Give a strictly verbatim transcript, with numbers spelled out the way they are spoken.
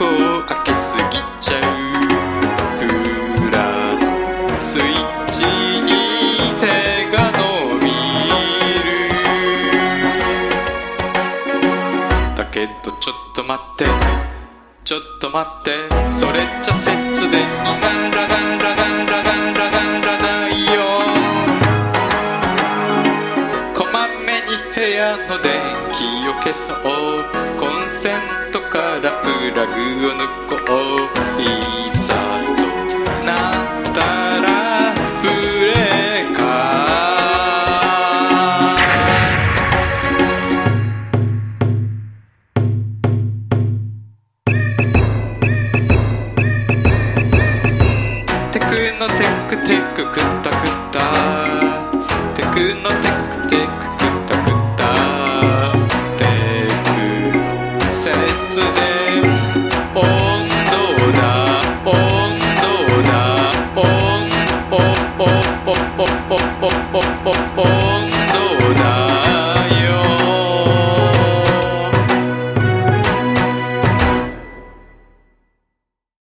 を開けすぎちゃう。クーラーのスイッチに手が伸びる。だけどちょっと待ってちょっと待って、それじゃ節電にならならならならならないよ。こまめに部屋の電気を消そう。コンセントからプラグを抜こう。いざとなったらブレーカテクノテクテククタクタテクノテクテク